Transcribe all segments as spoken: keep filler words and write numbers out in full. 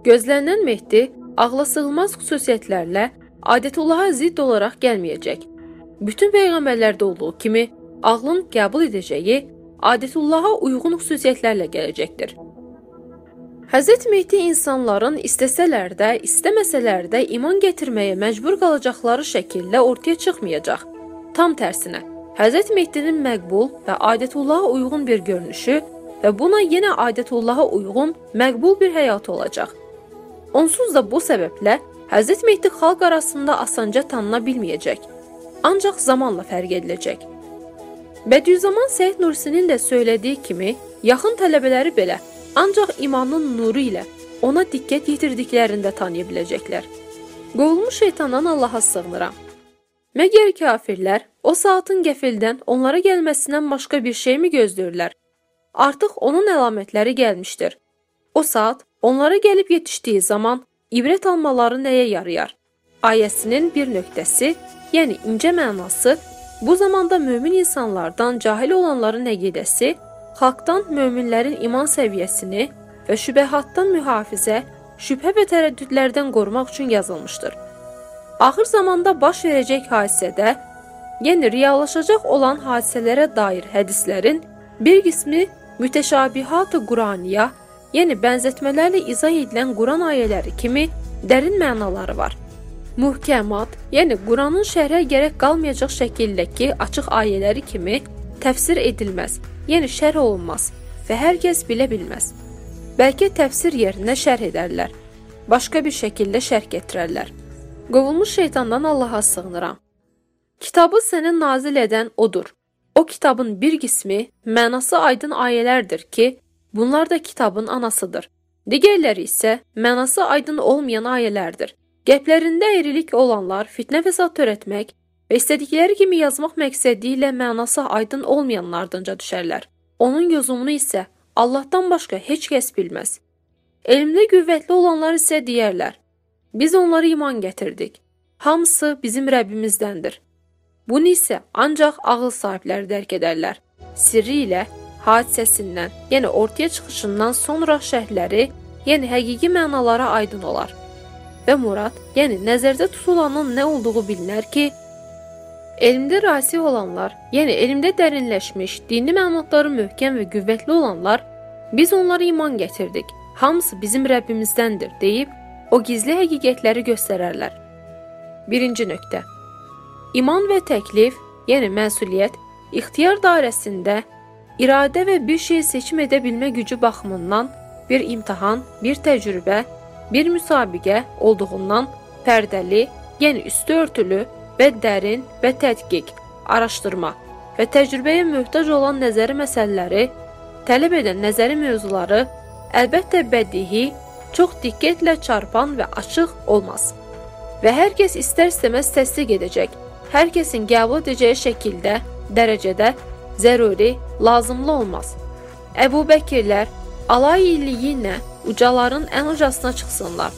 Gözlənilən Mehdi ağla sığılmaz xüsusiyyətlərlə adətullaha zidd olaraq gəlməyəcək. Bütün peyğəmbərlərdə olduğu kimi ağlın qəbul edəcəyi adətullaha uyğun xüsusiyyətlərlə gələcəkdir. Həzrət Mehdi insanların istəsələr də, istəməsələr də iman gətirməyə məcbur qalacaqları şəkildə ortaya çıxmayacaq. Tam tərsinə, Həzrət Mehdinin məqbul və adətullaha uyğun bir görünüşü və buna yenə adətullaha uyğun məqbul bir həyatı olacaq. Onsuz da bu səbəblə Həzrət Mehdi xalq arasında asanca tanına bilməyəcək, ancaq zamanla fərq ediləcək. Bədüzzaman Səid Nursinin də söylediyi kimi, yaxın tələbələri belə ancaq imanın nuru ilə ona diqqət yetirdiklərində tanıya biləcəklər. Qovulmuş şeytandan Allaha sığınıram. Məgər kafirlər o saatın qəfildən onlara gəlməsindən başqa bir şey mi gözləyirlər? Artıq onun əlamətləri gəlmişdir. O saat onlara gəlib yetişdiyi zaman ibrət almaları nəyə yarayar? Ayəsinin bir nöqtəsi, yəni incə mənası, bu zamanda mömin insanlardan cahil olanların əqidəsi, xalqdan möminlərin iman səviyyəsini və şübəhatdan mühafizə, şübhə və tərəddüdlərdən qorumaq üçün yazılmışdır. Axır zamanda baş verəcək hadisədə, yəni reallaşacaq olan hadisələrə dair hədislərin bir qismi mütəşabihat-ı Quraniya, yəni bənzətmələrlə izah edilən Quran ayələri kimi dərin mənaları var. Muhkəmat, yəni Quranın şərhə gərək qalmayacaq şəkildəki açıq ayələri kimi təfsir edilməz, yəni şərh olunmaz və hər kəs bilə bilməz. Bəlkə təfsir yerinə şərh edərlər, başqa bir şəkildə şərh getirərlər. Qovulmuş şeytandan Allaha sığınıram. Kitabı sənə nazil edən odur. O kitabın bir qismi mənası aydın ayələrdir ki, bunlar da kitabın anasıdır. Digərləri isə mənası aydın olmayan ayələrdir. Qəlblərində əyrilik olanlar fitnə fəsad törətmək və istədikləri kimi yazmaq məqsədi ilə mənası aydın olmayanın ardınca düşərlər. Onun yozumunu isə Allahdan başqa heç kəs bilməz. Elmdə qüvvətli olanlar isə deyərlər, biz onları iman gətirdik. Hamısı bizim Rəbbimizdəndir. Bunu isə ancaq ağıl sahibləri dərk edərlər. Sirri ilə hadisəsindən, yəni ortaya çıxışından sonra şərhləri, yəni həqiqi mənalara aydın olar. Və murad, yəni nəzərdə tutulanın nə olduğu bilinər ki, elmdə rasih olanlar, yəni elmdə dərinləşmiş, dini məlumatları möhkəm və qüvvətli olanlar, biz onlara iman gətirdik, hamısı bizim Rəbbimizdəndir deyib, o gizli həqiqətləri göstərərlər. Birinci nöqtə. İman və təklif, yəni məsuliyyət, ixtiyar dairəsində İradə və bir şey seçim edə bilmə gücü baxımından bir imtahan, bir təcrübə, bir müsabiqə olduğundan pərdəli, yəni üstü örtülü və dərin və tədqiq, araşdırma və təcrübəyə möhtac olan nəzəri məsələləri, tələb edən nəzəri mövzuları əlbəttə bədihi, çox diqqətlə çarpan və açıq olmaz. Və hər kəs istər-istəməz təsdiq edəcək, hər kəsin qəbul edəcəyi şəkildə, dərəcədə zəruri, lazımlı olmaz. Əbu Bəkirlər alay illiyinlə ucaların ən ucasına çıxsınlar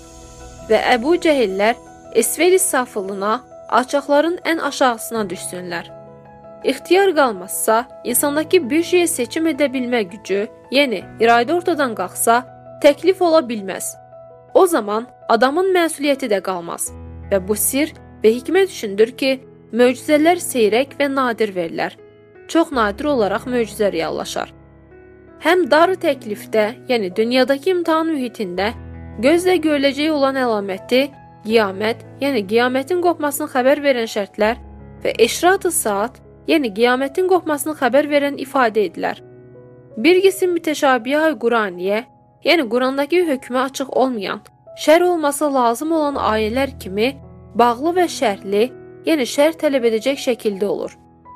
və Əbu Cəhillər esveli safılına, alçaqların ən aşağısına düşsünlər. İxtiyar qalmazsa, insandakı bir şeyi seçim edə bilmə gücü, yəni iradə ortadan qalxsa, təklif ola bilməz. O zaman adamın məsuliyyəti də qalmaz və bu sir və hikmət üçündür ki, möcüzələr seyrək və nadir verilər. Çox nadir olaraq möcüzə reallaşar. Həm dar təklifdə, yəni dünyadakı imtahan mühitində gözlə görüləcək olan əlaməti, qiyamət, yəni qiyamətin qopmasını xəbər verən şərtlər və eşrat-ı saat, yəni qiyamətin qopmasını xəbər verən ifadə edilər. Bir qisim mütəşabih-i Quraniyə, yəni Qurandakı hökmü açıq olmayan, şərh olması lazım olan ayələr kimi bağlı və şərhli, yəni şərh tələb edəcək şəkildə olur.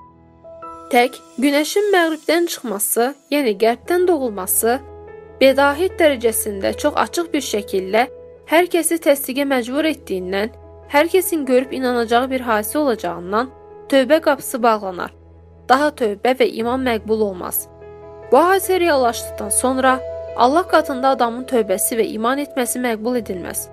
Tək günəşin məğribdən çıxması, yəni qərbdən doğulması, bədahət dərəcəsində çox açıq bir şəkildə hər kəsi təsdiqə məcbur etdiyindən, hər kəsin görüb inanacağı bir hadisə olacağından tövbə qapısı bağlanar. Daha tövbə və iman məqbul olmaz. Bu hadisə reallaşdıqdan sonra Allah qatında adamın tövbəsi və iman etməsi məqbul edilməz.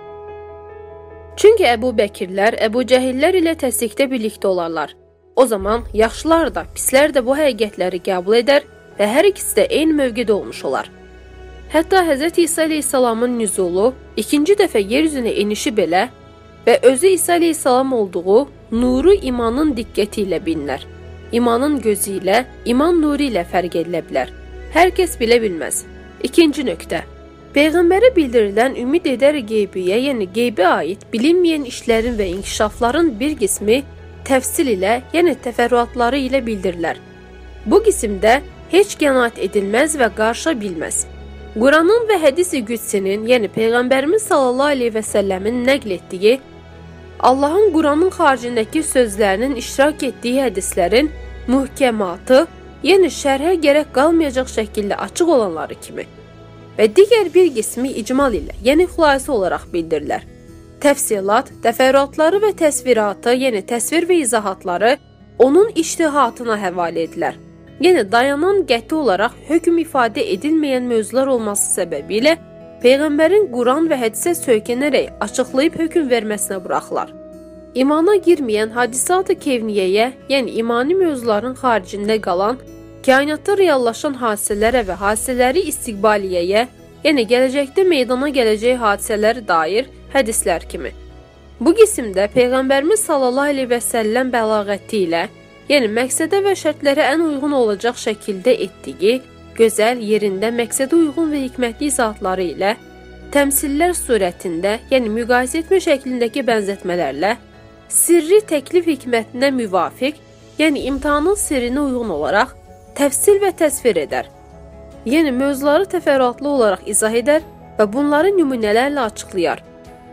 Çünki Əbu Bəkirlər, Əbu Cəhillər ilə təsdiqdə birlikdə olarlar. O zaman yaxşılar da, pislər də bu həqiqətləri qəbul edər və hər ikisi də eyni mövqedə olmuş olar. Hətta Hz. İsa əleyhissalamın nüzulu, ikinci dəfə yer üzünə enişi belə və özü İsa əleyhissalam olduğu nuru imanın diqqəti ilə bilinər. İmanın gözü ilə, iman nuru ilə fərq edilə bilər. Hər kəs bilə bilməz. İkinci nöqtə. Peyğəmbərə bildirilən ümid edər qeybiyə, yəni qeybə aid bilinməyən işlərin və inkişafların bir qismi təfsil ilə, yəni təfərrüatları ilə bildirilər. Bu qismdə heç qənaət edilməz və qarışa bilməz. Quranın və hədis-i qüdsinin, yəni Peyğəmbərimiz sallallahu aleyhi və səlləmin nəql etdiyi, Allahın Quranın xaricindəki sözlərinin iştirak etdiyi hədislərin mühkəmatı, yəni şərhə gərək qalmayacaq şəkildə açıq olanları kimi və digər bir qismi icmal ilə, yəni xülasə olaraq bildirilir. Təfsilat, təfərrüatları və təsviratı, yəni təsvir və izahatları onun iştihatına həvalə edilər. Yəni dayanan qəti olaraq hökm ifadə edilməyən mövzular olması səbəbilə Peyğəmbərin Quran və hədisə söykənərək açıqlayıb hökm verməsinə buraxılar. İmana girməyən hadisat-ı kevniyyəyə, yəni imani mövzuların xaricində qalan, kainatda reallaşan hadisələrə və hadisələri istiqbaliyəyə, yəni gələcəkdə meydana gələcək hadisələrə dair hədislər kimi. Bu qismdə Peyğəmbərimiz sallallahu aleyhi və səlləm bəlağəti ilə, yəni məqsədə və şərtlərə ən uyğun olacaq şəkildə etdiyi, gözəl, yerində, məqsədə uyğun və hikmətli izahatları ilə, təmsillər surətində, yəni müqayisə etmə şəklindəki bənzətmələrlə, sirri təklif hikmətinə müvafiq, yəni imtahanın sirrinə uyğun olaraq, təfsil və təsvir edər. Yəni mövzuları təfərrüatlı olaraq izah edər və bunları nümunələrlə açıqlayar.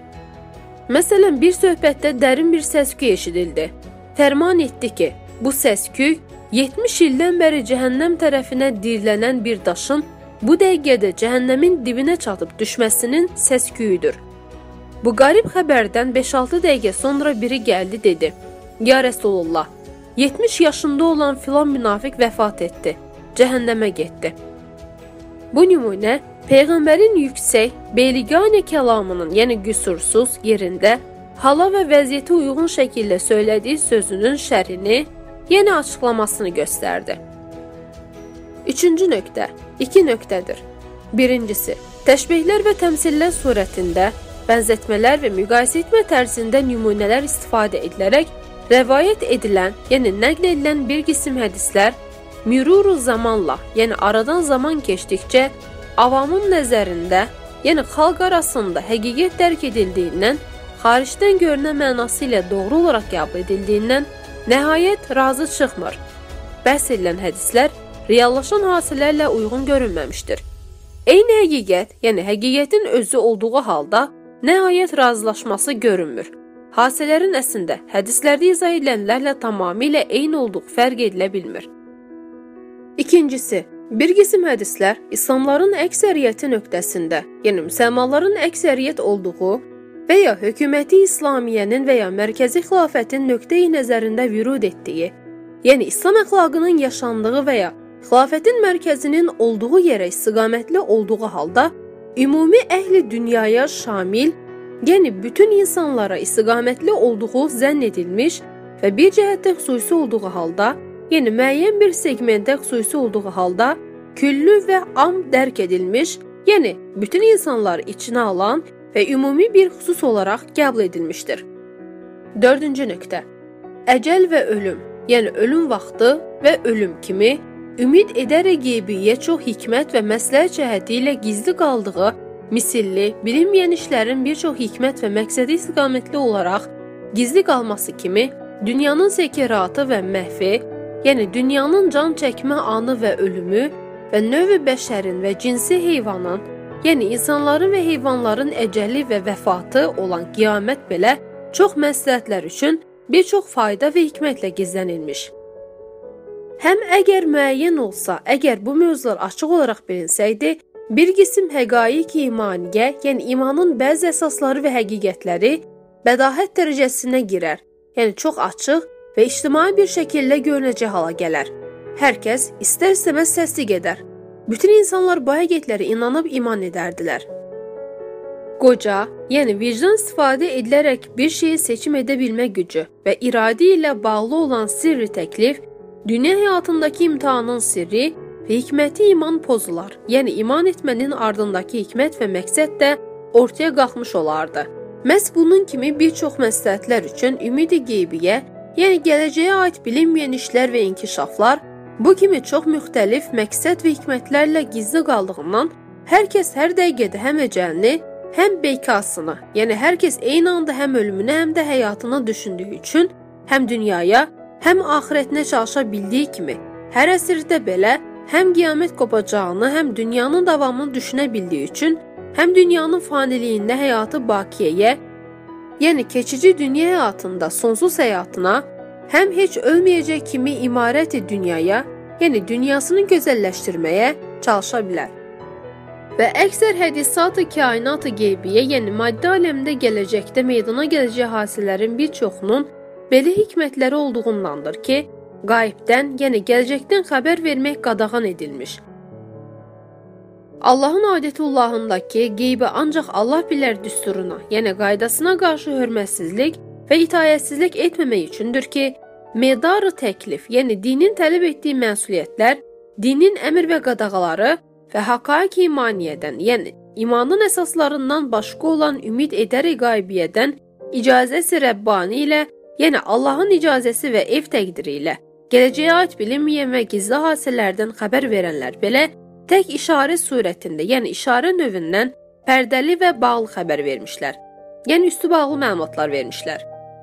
Məsələn, bir söhbətdə dərin bir səsküy eşidildi. Fərman etdi ki, bu səsküy yetmiş ildən bəri cəhənnəm tərəfinə dirilənən bir daşın bu dəqiqədə cəhənnəmin dibinə çatıb düşməsinin səsküyüdür. Bu qarib xəbərdən beş-altı dəqiqə sonra biri gəldi dedi: Ya Rəsulullah, yetmiş yaşında olan filan münafiq vəfat etdi, cəhənnəmə getdi. Bu nümunə Peyğəmbərin yüksək, beyliganə kəlamının, yəni qüsursuz yerində, hala və vəziyyətə uyğun şəkildə söylədiyi sözünün şərhini, yəni açıqlamasını göstərdi. Üçüncü nöqtə, iki nöqtədir. Birincisi, təşbihlər və təmsillər surətində, bənzətmələr və müqayisə etmə tərzində nümunələr istifadə edilərək, rəvayət edilən, yəni nəql edilən bir qism hədislər, müruru zamanla, yəni aradan zaman keçdikcə, avamın nəzərində, yəni xalq arasında həqiqət dərk edildiyindən, xaricdən görünən mənası ilə doğru olaraq qəbul edildiyindən, nəhayət razı çıxmır. Bəhs edilən hədislər reallaşan hadisələrlə uyğun görünməmişdir. Eyni həqiqət, yəni həqiqətin özü olduğu halda, nəhayət razılaşması görünmür. Hadisələrin əslində hədislərdə izah edilənlərlə tamamilə eyni olduğu fərq edilə bilmir. İkincisi, bir qism hədislər İslamların əksəriyyəti nöqtəsində, yəni müsəlmanların əksəriyyət olduğu və ya hökuməti İslamiyyənin və ya mərkəzi xilafətin nöqteyi nəzərində vürud etdiyi, yəni İslam əxlaqının yaşandığı və ya xilafətin mərkəzinin olduğu yerə istiqamətli olduğu halda, ümumi əhli dünyaya şamil, yəni bütün insanlara istiqamətli olduğu zənn edilmiş və bir cəhətdə xüsusi olduğu halda, yəni müəyyən bir segmentdə xüsusi olduğu halda, küllü və am dərk edilmiş, yəni bütün insanları içinə alan və ümumi bir xüsus olaraq qəbul edilmişdir. Dördüncü nöqtə. Əcəl və ölüm, yəni ölüm vaxtı və ölüm kimi, ümid edərək qeybiyyə çox hikmət və məsləhət cəhəti ilə gizli qaldığı, misilli, bilinməyən işlərin bir çox hikmət və məqsədi istiqamətli olaraq gizli qalması kimi, dünyanın səkiratı və məhvi, yəni dünyanın can çəkmə anı və ölümü və növ-i bəşərin və cinsi heyvanın, yəni insanların və heyvanların əcəli və vəfatı olan qiyamət belə çox məsləhətlər üçün bir çox fayda və hikmətlə gizlənilmiş. Həm əgər müəyyən olsa, əgər bu mövzular açıq olaraq bilinsəydi, bir qism həqaiq-i imaniyə, yəni imanın bəzi əsasları və həqiqətləri bədahət dərəcəsinə girər, yəni çox açıq və ictimai bir şəkildə görünəcək hala gələr. Hər kəs istər-istəməz təsdiq edər. Bütün insanlar bu həqiqətlərə inanıb iman edərdilər. Qoca, yəni vicdan istifadə edilərək bir şeyi seçim edə bilmə gücü və iradə ilə bağlı olan sirri təklif, dünya həyatındakı imtihanın sirri və hikməti iman pozular. Yəni iman etmənin ardındakı hikmət və məqsəd də ortaya qalxmış olardı. Məhz bunun kimi bir çox məsləhətlər üçün ümid-i qeybiyə, yəni gələcəyə aid bilinməyən işlər və inkişaflar bu kimi çox müxtəlif məqsəd və hikmətlərlə gizli qaldığından hər kəs hər dəqiqədə həm əcəlini, həm bekasını, yəni hər kəs eyni anda həm ölümünü, həm də həyatını düşündüyü üçün həm dünyaya, həm axirətinə çalışa bildiyi kimi, hər əsrdə belə həm qiyamət qopacağını, həm dünyanın davamını düşünə bildiyi üçün həm dünyanın faniliyində həyatı bakiyəyə, yəni keçici dünya həyatında sonsuz həyatına, həm heç ölməyəcək kimi imarəti dünyaya, yəni dünyasını gözəlləşdirməyə çalışa bilər. Və əksər hədisat-ı kainat-ı qeybiyə, yəni maddi aləmdə gələcəkdə meydana gələcək hadisələrin bir çoxunun belə hikmətləri olduğundandır ki, qaybdən, yəni gələcəkdən xəbər vermək qadağan edilmiş. Allahın adətullahındakı qeybi ancaq Allah bilər düsturuna, yəni qaydasına qarşı hörmətsizlik və itayətsizlik etməmək üçündür ki, medarı təklif, yəni dinin tələb etdiyi məsuliyyətlər, dinin əmr və qadağaları və haqaiq imaniyədən, yəni imanın əsaslarından başqa olan ümid edəri qaybiyyədən icazəsi Rəbbani ilə, yəni Allahın icazəsi və ev təqdiri ilə gələcəyə aid bilinməyən və gizli hadisələrdən xəbər verənlər belə tək işarə surətində, yəni işarə növündən pərdəli və bağlı xəbər vermişlər, yəni üstü bağlı məlumatlar vermişlər.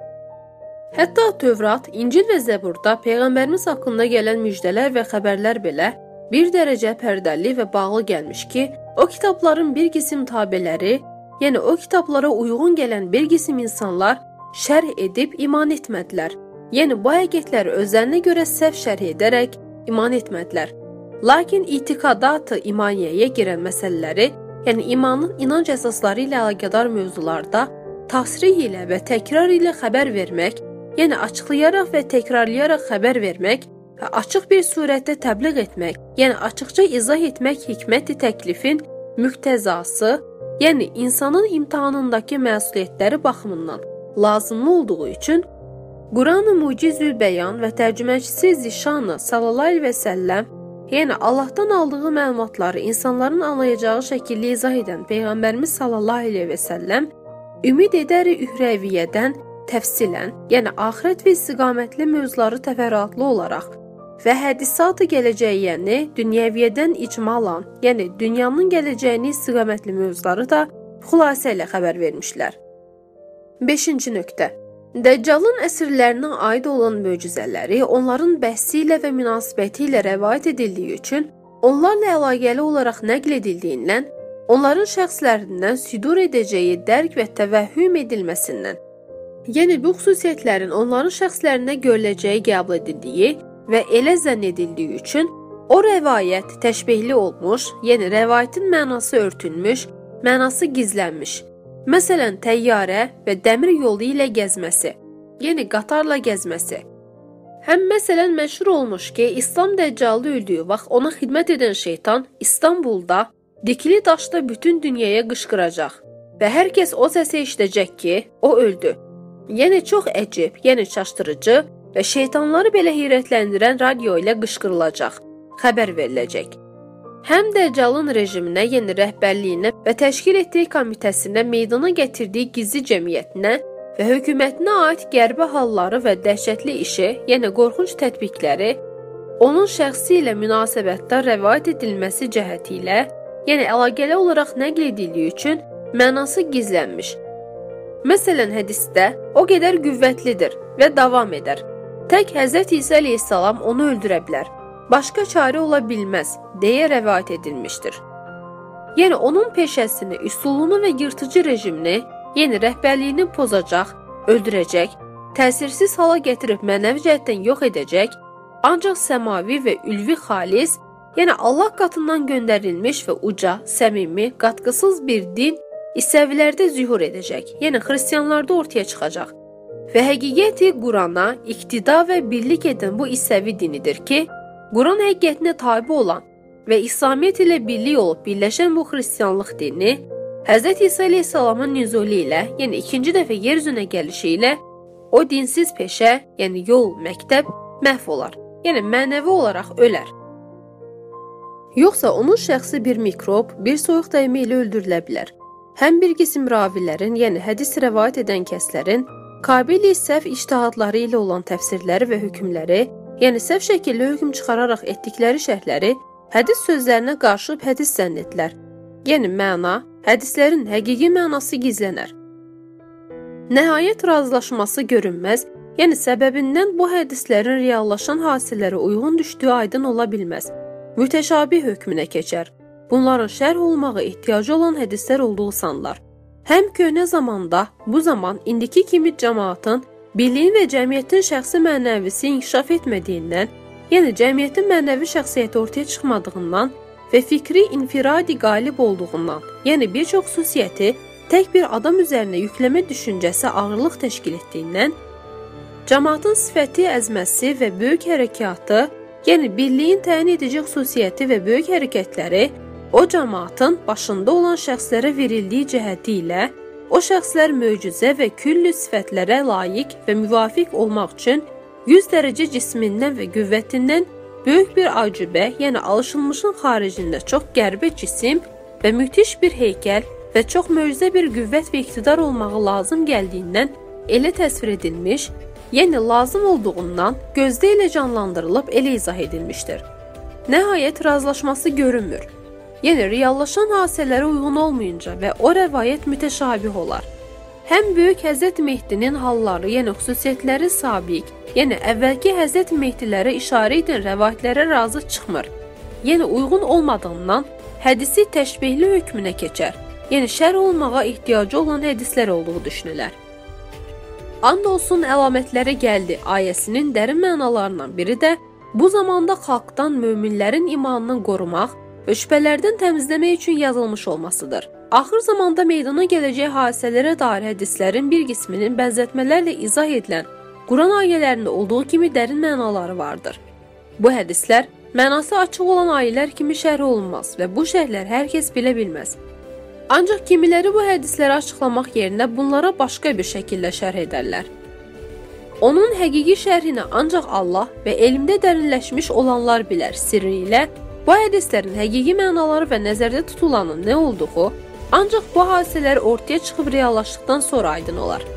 Hətta Tövrat, İncil və Zəburda Peyğəmbərimiz haqqında gələn müjdələr və xəbərlər belə bir dərəcə pərdəli və bağlı gəlmiş ki, o kitabların bir qisim tabeləri, yəni o kitablara uyğun gələn bir qisim insanlar şərh edib iman etmədilər. Yəni bu həqiqətləri özlərinə görə səhv şərh edərək iman etmədilər. Lakin itiqadat-ı imaniyəyə girən məsələləri, yəni imanın inanc əsasları ilə əlaqədar mövzularda təsrih ilə və təkrar ilə xəbər vermək, yəni açıqlayaraq və təkrarlayaraq xəbər vermək və açıq bir surətdə təbliğ etmək, yəni açıqca izah etmək hikmət-i təklifin müqtəzası, yəni insanın imtahanındakı məsuliyyətləri baxımından lazımlı olduğu üçün Quran-ı Mucizül Bəyan və tərcüməçisi Zişanı sallallahu əleyhi və səlləm, yəni Allahdan aldığı məlumatları insanların anlayacağı şəkildə izah edən Peyğəmbərimiz sallallahu əleyhi və səlləm ümid edəri ührəviyyədən təfsilən, yəni axirət və istiqamətli mövzuları təfərrüatlı olaraq və hədisat-ı gələcəyini dünyəviyyədən icmalan, yəni dünyanın gələcəyini istiqamətli mövzuları da xülasə ilə xəbər vermişlər. beşinci nöqtə. Dəccalın əsrlərinə aid olan möcüzələri onların bəhsi ilə və münasibəti ilə rəvayət edildiyi üçün, onlarla əlaqəli olaraq nəql edildiyindən, onların şəxslərindən südur edəcəyi dərk və təvəhhüm edilməsindən, yəni bu xüsusiyyətlərin onların şəxslərinə görüləcəyi qəbul edildiyi və elə zənn edildiyi üçün, o rəvayət təşbehli olmuş, yəni rəvayətin mənası örtülmüş, mənası gizlənmiş. Məsələn, təyyarə və dəmir yolu ilə gəzməsi, yəni qatarla gəzməsi. Həm məsələn məşhur olmuş ki, İslam Dəccalı öldüyü vaxt ona xidmət edən şeytan İstanbulda dikili daşda bütün dünyaya qışqıracaq və hər kəs o səsi eşidəcək ki, o öldü. Yəni çox əcib, yəni çaşdırıcı və şeytanları belə heyrətləndirən radio ilə qışqırılacaq, xəbər veriləcək. Həm Dəccalın rejiminə, yəni rəhbərliyinə və təşkil etdiyi komitəsinə meydana gətirdiyi gizli cəmiyyətinə və hökumətinə aid qəribə halları və dəhşətli işi, yəni qorxunc tətbiqləri, onun şəxsi ilə münasibətdə rəvayət edilməsi cəhəti ilə, yəni əlaqəli olaraq nəql edildiyi üçün mənası gizlənmiş. Məsələn, hədisdə o qədər qüvvətlidir və davam edər. Tək Həzrət İsa əleyhissalam onu öldürə bilər. Başqa çarə ola bilməz, deyə rəvayət edilmişdir. Yəni, onun peşəsini, üsulunu və yırtıcı rejimini, yəni rəhbərliyini pozacaq, öldürəcək, təsirsiz hala gətirib mənəvi cəhətdən yox edəcək, ancaq səmavi və ülvi xalis, yəni Allah qatından göndərilmiş və uca, səmimi, qatqısız bir din İsəvilərdə zühur edəcək, yəni xristiyanlarda ortaya çıxacaq. Və həqiqəti Qurana iqtida və birlik edən bu İsəvi dinidir ki, Quran həqiqətinə tabi olan və İslamiyyət ilə birlik olub birləşən bu xristiyanlıq dini Həzrət İsa əleyhissalamın nüzulu ilə, yəni ikinci dəfə yer üzünə gəlişi ilə o dinsiz peşə, yəni yol, məktəb məhv olar, yəni mənəvi olaraq ölər. Yoxsa onun şəxsi bir mikrob, bir soyuq dəymə ilə öldürülə bilər. Həm bir qism ravilərin, yəni hədis rəvayət edən kəslərin Kabili səhv ictihadları ilə olan təfsirləri və hökmləri, yəni səhv şəkildə hökm çıxararaq etdikləri şərhləri hədis sözlərinə qarşı hədis zənn etdilər. Yəni məna, hədislərin həqiqi mənası gizlənər. Nəhayət razılaşması görünməz, yəni səbəbindən bu hədislərin reallaşan hadisələrə uyğun düşdüyü aydın ola bilməz. Mütəşabih hökmünə keçər. Bunların şərh olmağa ehtiyacı olan hədislər olduğu sanılar. Həm köhnə zamanda, bu zaman indiki kimi cəmaatın, birliyin və cəmiyyətin şəxsi mənəvisi inkişaf etmədiyindən, yəni cəmiyyətin mənəvi şəxsiyyəti ortaya çıxmadığından və fikri infiradi qalib olduğundan, yəni bir çox xüsusiyyəti tək bir adam üzərinə yükləmə düşüncəsi ağırlıq təşkil etdiyindən, cəmaatın sifəti, əzməsi və böyük hərəkatı, yəni birliyin təyin edici xüsusiyyəti və böyük hərəkətləri o cəmaatın başında olan şəxslərə verildiyi cəhəti ilə o şəxslər möcüzə və küllü sifətlərə layiq və müvafiq olmaq üçün yüz dərəcə cismindən və qüvvətindən böyük bir acibə, yəni alışılmışın xaricində çox qəribə cisim və müthiş bir heykəl və çox möcüzə bir qüvvət və iqtidar olmağı lazım gəldiyindən elə təsvir edilmiş, yəni lazım olduğundan gözdə ilə canlandırılıb elə izah edilmişdir. Nəhayət razılaşması görünmür. Yəni reallaşan hadisələrə uyğun olmayınca və o rəvayət mütəşabih olar. Həm böyük Həzrət Mehdinin halları, yəni xüsusiyyətləri sabiq, yəni əvvəlki Həzrət Mehdilərə işarə edən rəvayətlərə razı çıxmır. Yəni uyğun olmadığından hədisi təşbihli hökmünə keçər. Yəni şərh olmağa ehtiyacı olan hədislər olduğu düşünülər. And olsun əlamətlərə gəldi ayəsinin dərin mənalarından biri də bu zamanda xalqdan möminlərin imanını qorumaq və şübhələrdən təmizləmək üçün yazılmış olmasıdır. Axır zamanda meydana gələcək hadisələrə dair hədislərin bir qisminin bənzətmələrlə izah edilən Quran ayələrində olduğu kimi dərin mənaları vardır. Bu hədislər mənası açıq olan ayələr kimi şərh olunmaz və bu şərhlər hər kəs bilə bilməz. Ancaq kimiləri bu hədisləri açıqlamaq yerinə bunlara başqa bir şəkildə şərh edərlər. Onun həqiqi şərhini ancaq Allah və elmdə dərinləşmiş olanlar bilər sirri ilə bu hədislərin həqiqi mənaları və nəzərdə tutulanın nə olduğu ancaq bu hadisələr ortaya çıxıb reallaşdıqdan sonra aydın olar.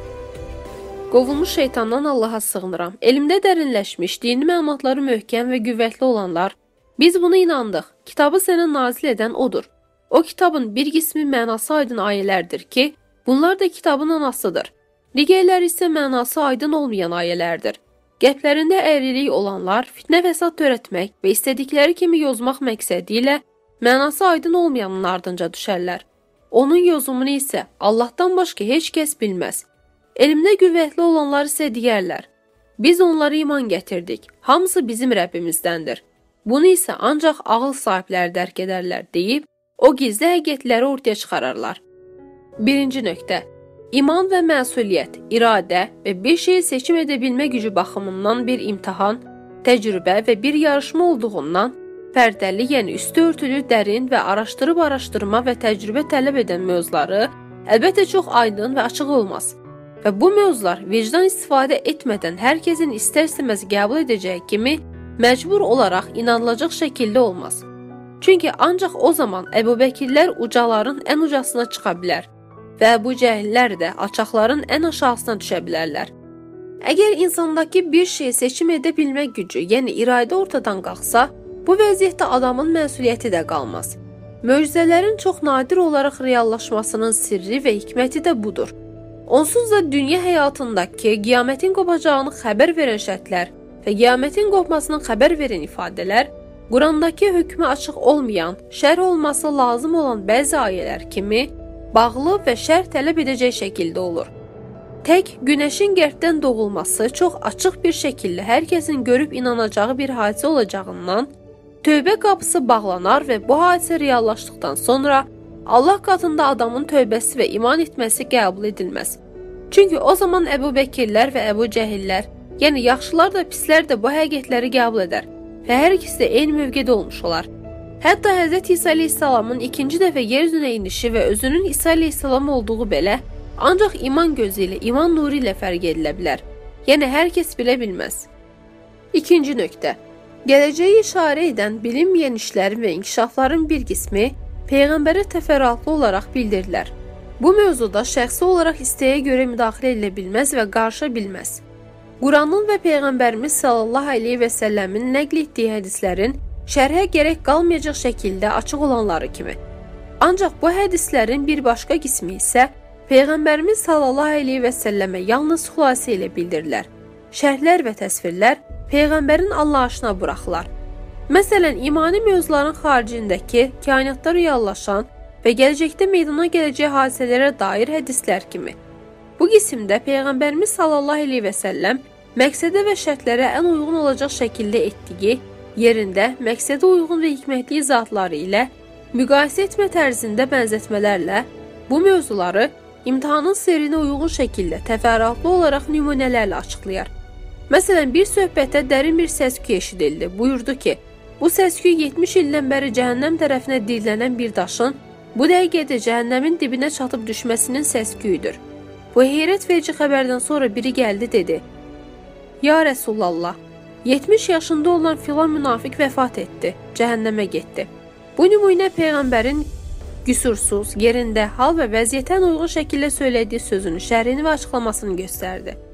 Qovulmuş şeytandan Allaha sığınıram. Elmdə dərinləşmiş, dini məlumatları möhkəm və qüvvətli olanlar, biz buna inandıq. Kitabı sənə nazil edən odur. O kitabın bir qismi mənası aydın ayələrdir ki, bunlar da kitabın anasıdır. Digərləri isə mənası aydın olmayan ayələrdir. Qəlblərində əyrilik olanlar fitnə fəsad törətmək və istədikləri kimi yozmaq məqsədi ilə mənası aydın olmayanın ardınca düşərlər. Onun yozumunu isə Allahdan başqa heç kəs bilməz. Elmdə qüvvətli olanlar isə deyərlər, biz onlara iman gətirdik, hamısı bizim Rəbbimizdəndir. Bunu isə ancaq ağıl sahibləri dərk edərlər deyib, o gizli həqiqətləri ortaya çıxararlar. Birinci nöqtə. İman və məsuliyyət, iradə və bir şeyi seçim edə bilmə gücü baxımından bir imtahan, təcrübə və bir yarışma olduğundan, pərdəli, yəni üstü örtülü, dərin və araşdırıb araşdırma və təcrübə tələb edən mövzuları əlbəttə çox aydın və açıq olmaz. Və bu mövzular vicdan istifadə etmədən hər kəsin istər-istəməz qəbul edəcəyi kimi məcbur olaraq inanılacaq şəkildə olmaz. Çünki ancaq o zaman Əbu Bəkirlər ucaların ən ucasına çıxa bilər və Əbu Cəhillər də alçaqların ən aşağısına düşə bilərlər. Əgər insandakı bir şeyi seçim edə bilmə gücü, yəni iradə ortadan qalxsa, bu vəziyyətdə adamın məsuliyyəti də qalmaz. Möcüzələrin çox nadir olaraq reallaşmasının sirri və hikməti də budur. Onsuz da dünya həyatındakı qiyamətin qopacağını xəbər verən şərtlər və qiyamətin qopmasının xəbər verən ifadələr Qurandakı hökmü açıq olmayan, şərh olması lazım olan bəzi ayələr kimi bağlı və şərh tələb edəcək şəkildə olur. Tək günəşin qərbdən doğulması çox açıq bir şəkildə hər kəsin görüb inanacağı bir hadisə olacağından tövbə qapısı bağlanar və bu hadisə reallaşdıqdan sonra Allah qatında adamın tövbəsi və iman etməsi qəbul edilməz. Çünki o zaman Əbu Bəkirlər və Əbu Cəhillər, yəni yaxşılar da pislər də bu həqiqətləri qəbul edər və hər ikisi də eyni mövqedə olmuş olar. Hətta Həzrət İsa əleyhissalamın ikinci dəfə yer üzünə inişi və özünün İsa əleyhissalam olduğu belə ancaq iman gözü ilə, iman nuru ilə fərq edilə bilər. Yəni hər kəs bilə bilməz. İkinci nöqtə. Gələcəyi işarə edən bilinməyən işlərin və inkişafların bir qismi Peyğəmbərə təfərrüatlı olaraq bildirirlər. Bu mövzuda şəxsi olaraq istəyə görə müdaxilə edilə bilməz və qarışa bilməz. Quranın və Peyğəmbərimiz sallallahu əleyhi və səlləmin nəql etdiyi hədislərin şərhə gərək qalmayacaq şəkildə açıq olanları kimi. Ancaq bu hədislərin bir başqa qismi isə Peyğəmbərimiz sallallahu əleyhi və səlləmə yalnız xülasə ilə bildirirlər. Şərhlər və təsvirlər Peyğəmbərin anlayışına buraxılar. Məsələn, imani mövzuların xaricindəki, kainatda reallaşan və gələcəkdə meydana gələcək hadisələrə dair hədislər kimi. Bu qismdə Peyğəmbərimiz sallallahu əleyhi və səlləm məqsədə və şərtlərə ən uyğun olacaq şəkildə etdiyi, yerində məqsədə uyğun və hikmətli izahları ilə, müqayisə etmə tərzində bənzətmələrlə bu mövzuları imtahanın sirrinə uyğun şəkildə təfərrüatlı olaraq nümunələrlə açıqlayar. Məsələn, bir söhbətdə dərin bir səs-küy eşidildi. Buyurdu ki, bu səs-küy yetmiş ildən bəri cəhənnəm tərəfinə dirilənən bir daşın bu dəqiqədə cəhənnəmin dibinə çatıb düşməsinin səs-küyüdür. Bu heyrət verici xəbərdən sonra biri gəldi dedi: Ya Rəsullallah, yetmiş yaşında olan filan münafiq vəfat etdi, cəhənnəmə getdi. Bu nümunə Peyğəmbərin qüsursuz, yerində, hal və vəziyyətən uyğun şəkildə söylədiyi sözünün şərhini və açıqlamasını göstərdi.